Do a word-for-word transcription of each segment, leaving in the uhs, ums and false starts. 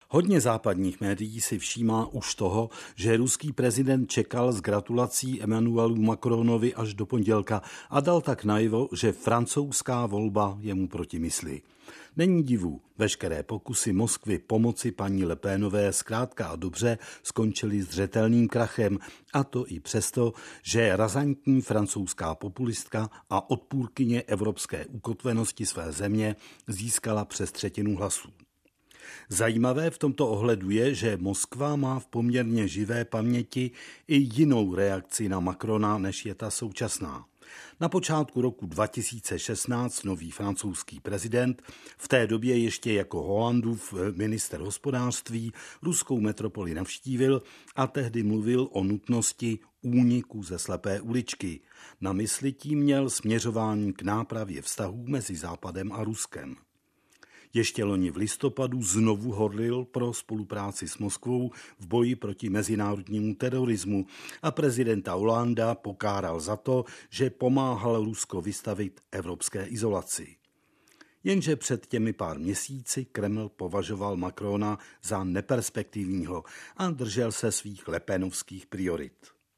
Hodně západních médií si všímá už toho, že ruský prezident čekal s gratulací Emmanuelu Macronovi až do pondělka a dal tak najevo, že francouzská volba je mu proti mysli. Není divu, veškeré pokusy Moskvy pomoci paní Le Penové zkrátka a dobře skončily zřetelným krachem, a to i přesto, že razantní francouzská populistka a odpůrkyně evropské ukotvenosti své země získala přes třetinu hlasů. Zajímavé v tomto ohledu je, že Moskva má v poměrně živé paměti i jinou reakci na Macrona, než je ta současná. Na počátku roku dva tisíce šestnáct nový francouzský prezident, v té době ještě jako Hollandův minister hospodářství, ruskou metropoli navštívil a tehdy mluvil o nutnosti úniku ze slepé uličky. Na mysli tím měl směřování k nápravě vztahů mezi Západem a Ruskem. Ještě loni v listopadu znovu horlil pro spolupráci s Moskvou v boji proti mezinárodnímu terorismu a prezidenta Hollanda pokáral za to, že pomáhal Rusko vystavit evropské izolaci. Jenže před těmi pár měsíci Kreml považoval Macrona za neperspektivního a držel se svých lepenovských priorit.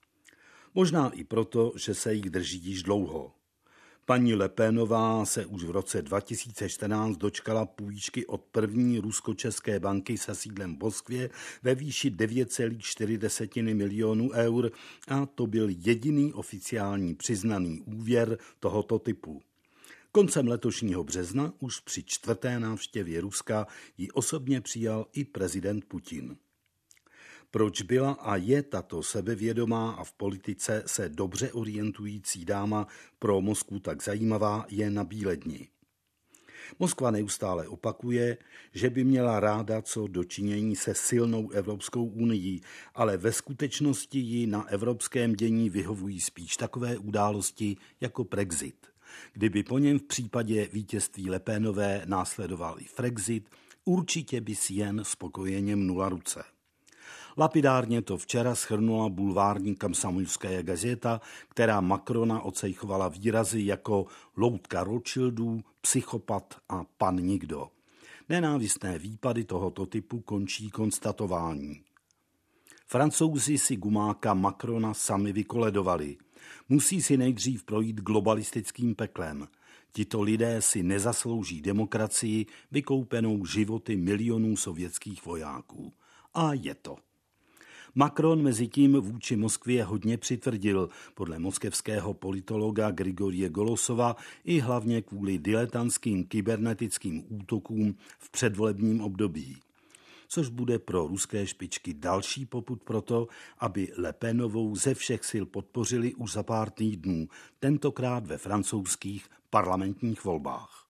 Možná i proto, že se jich drží již dlouho. Paní Le Penová se už v roce dva tisíce čtrnáct dočkala půjčky od první rusko-české banky se sídlem v Moskvě ve výši devět celá čtyři milionu eur a to byl jediný oficiální přiznaný úvěr tohoto typu. Koncem letošního března už při čtvrté návštěvě Ruska ji osobně přijal i prezident Putin. Proč byla a je tato sebevědomá a v politice se dobře orientující dáma pro Moskvu tak zajímavá, je na bíledni. Moskva neustále opakuje, že by měla ráda co do činění se silnou Evropskou unií, ale ve skutečnosti ji na evropském dění vyhovují spíš takové události jako Brexit. Kdyby po něm v případě vítězství Le Penové následoval i Frexit, určitě by si jen spokojeně mnula ruce. Lapidárně to včera shrnula bulvární Komsomolská gazeta, která Macrona ocejchovala výrazy jako loutka Rothschildů, psychopat a pan nikdo. Nenávistné výpady tohoto typu končí konstatování. Francouzi si gumáka Macrona sami vykoledovali. Musí si nejdřív projít globalistickým peklem. Tito lidé si nezaslouží demokracii vykoupenou životy milionů sovětských vojáků. A je to. Macron mezi tím vůči Moskvě hodně přitvrdil, podle moskevského politologa Grigorie Golosova, i hlavně kvůli diletantským kybernetickým útokům v předvolebním období. Což bude pro ruské špičky další popud pro to, aby Le Penovou ze všech sil podpořili už za pár týdnů, tentokrát ve francouzských parlamentních volbách.